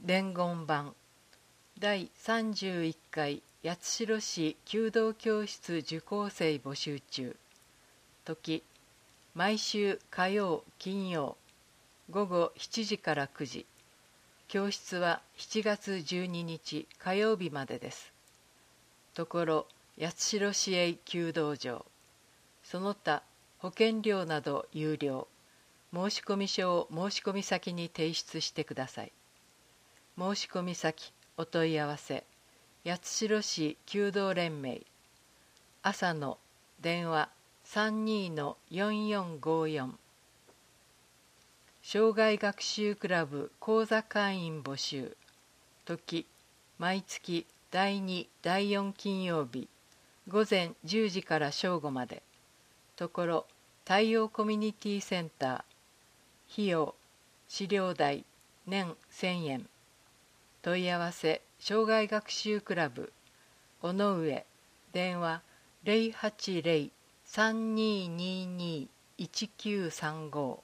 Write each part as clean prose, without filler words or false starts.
伝言版第31回八代市弓道教室受講生募集中。時毎週火曜金曜午後7時から9時。教室は7月12日火曜日までです。ところ八代市営弓道場、その他保険料など有料。申込書を申込先に提出してください。申込先お問い合わせ八代市弓道連盟、朝の電話32-4454。障害学習クラブ講座会員募集。時毎月第2第4金曜日午前10時から正午まで。ところ太陽コミュニティセンター。費用資料代年1000円。問い合わせ障害学習クラブ尾上、電話080-3222-1935。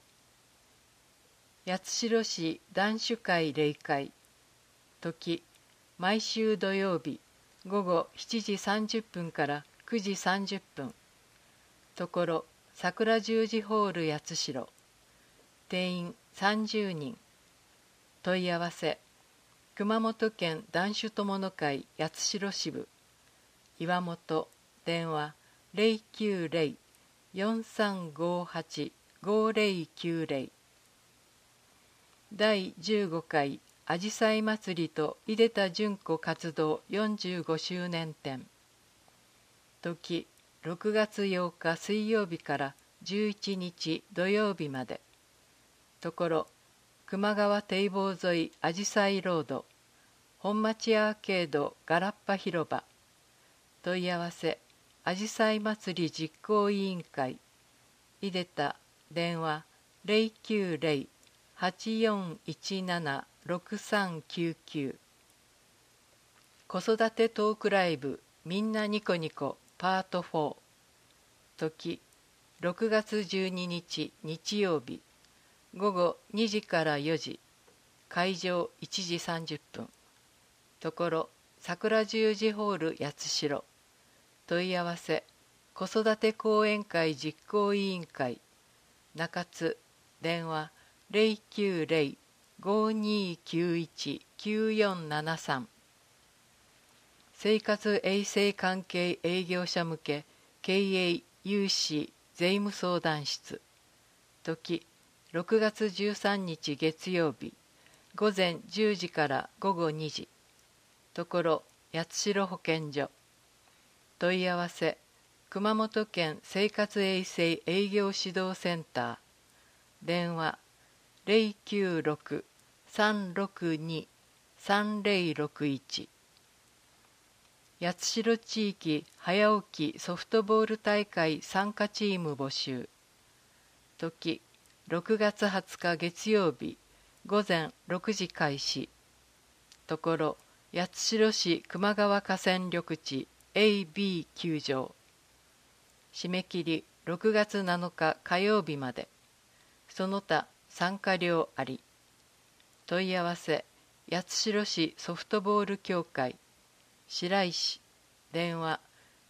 八代市男子会例会。時毎週土曜日午後7時30分から9時30分。ところ桜十字ホール八代。定員30人。問い合わせ熊本県男子友の会八代支部岩本、電話090-4358-5090。第15回あじさい祭りと出でた純子活動45周年展。時6月8日水曜日から11日土曜日まで。ところ球磨川堤防沿いあじさいロード本町アーケードガラッパ広場。問い合わせあじさい祭り実行委員会出でた、電話090-8417-6399。子育てトークライブみんなニコニコパート4。時6月12日日曜日午後2時から4時。会場1時30分。ところ桜十字ホール八代。問い合わせ子育て講演会実行委員会中津、電話090-5291-9473。生活衛生関係営業者向け経営有志税務相談室。時6月13日月曜日午前10時から午後2時。ところ八代保健所。問い合わせ熊本県生活衛生営業指導センター。電話096-362-3061。八代地域早起きソフトボール大会参加チーム募集。時6月20日月曜日午前6時開始。ところ八代市球磨川河川緑地 AB 球場。締め切り6月7日火曜日まで。その他参加料あり。問い合わせ八代市ソフトボール協会白石、電話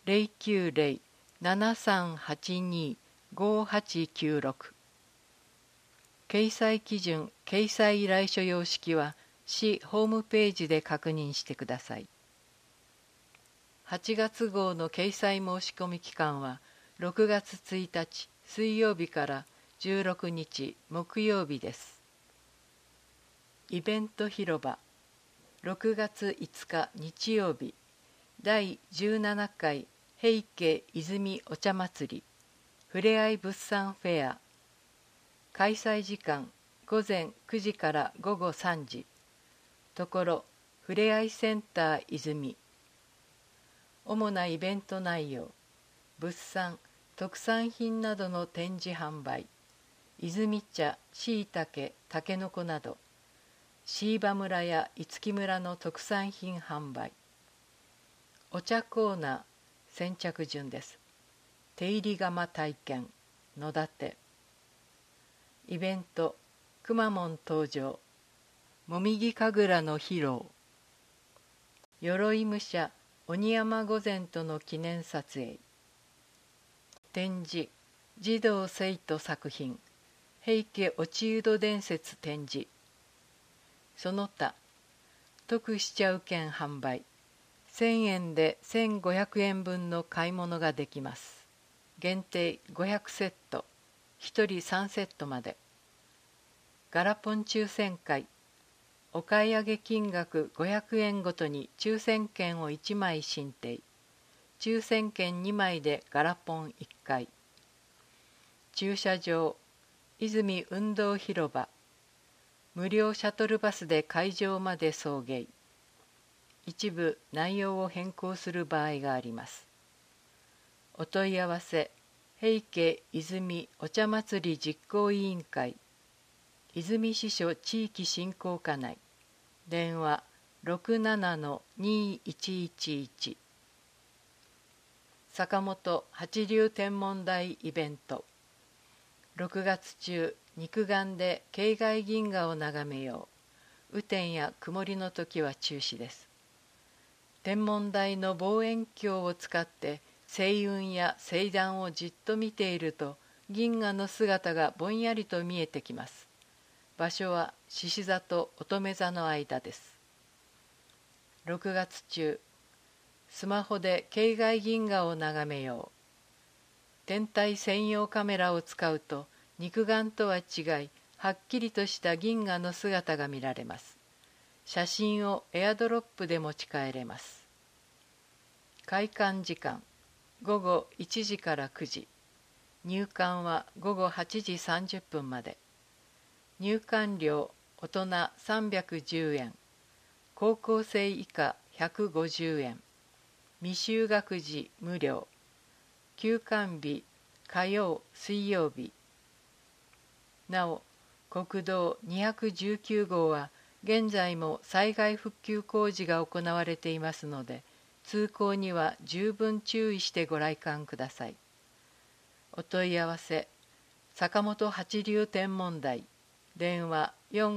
090-7382-5896。掲載基準掲載依頼書様式は市ホームページで確認してください。8月号の掲載申し込み期間は6月1日水曜日から16日木曜日です。イベント広場6月5日日曜日第17回平家泉お茶祭りふれあい物産フェア。開催時間午前9時から午後3時。ところふれあいセンター泉。主なイベント内容物産特産品などの展示販売、泉茶、しいたけ、たけのこなど、椎葉村や五木村の特産品販売。お茶コーナー先着順です。手入り窯体験野立。イベントくまモン登場。 もみぎ神楽の披露。鎧武者鬼山御前との記念撮影。展示児童生徒作品平家落人伝説展示。その他得しちゃう券販売。1000円で1500円分の買い物ができます。限定500セット、1人3セットまで。ガラポン抽選会。お買い上げ金額500円ごとに抽選券を1枚進呈。抽選券2枚でガラポン1回。駐車場泉運動広場。無料シャトルバスで会場まで送迎。一部内容を変更する場合があります。お問い合わせ平家泉お茶祭り実行委員会泉支所地域振興課内。電話67-2111。坂本八流天文台イベント。6月中肉眼で境外銀河を眺めよう。雨天や曇りの時は中止です。天文台の望遠鏡を使って星雲や星団をじっと見ていると銀河の姿がぼんやりと見えてきます。場所は獅子座と乙女座の間です。6月中スマホで境外銀河を眺めよう。天体専用カメラを使うと肉眼とは違いはっきりとした銀河の姿が見られます。写真をエアドロップで持ち帰れます。開館時間午後1時から9時。入館は午後8時30分まで。入館料大人310円。高校生以下150円。未就学児無料。休館日火曜水曜日。なお国道219号は現在も災害復旧工事が行われていますので、通行には十分注意してご来館ください。お問い合わせ坂本八流天文台。電話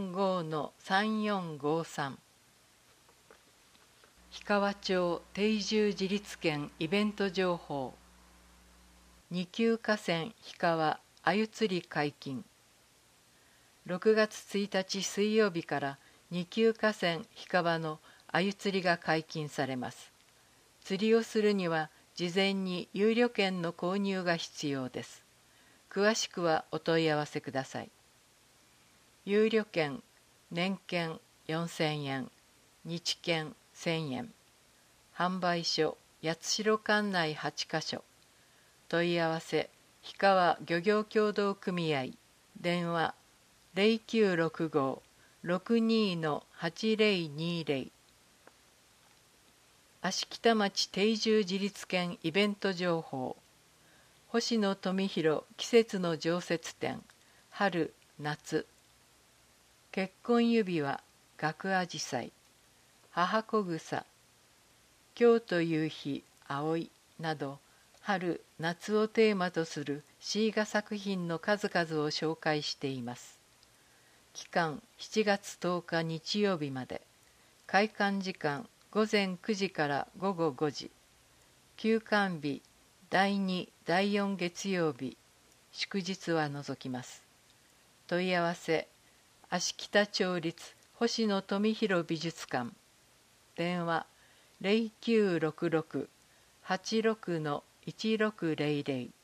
45-3453。氷川町定住自立圏イベント情報。二級河川氷川鮎釣り解禁。6月1日水曜日から二級河川氷川の鮎釣りが解禁されます。釣りをするには事前に有料券の購入が必要です。詳しくはお問い合わせください。有料券、年券4000円、日券1000円。販売所、八代管内8カ所。問い合わせ、氷川漁業協同組合。電話0965-62-8020。芦北町定住自立圏イベント情報。星野富弘季節の常設展春夏。結婚指輪学アジサイ母子草今日という日葵など春夏をテーマとする詩画作品の数々を紹介しています。期間7月10日日曜日まで。開館時間午前9時から午後5時。休館日第2、第4月曜日、祝日は除きます。問い合わせ芦北町立星野富弘美術館。電話0966-86-1600。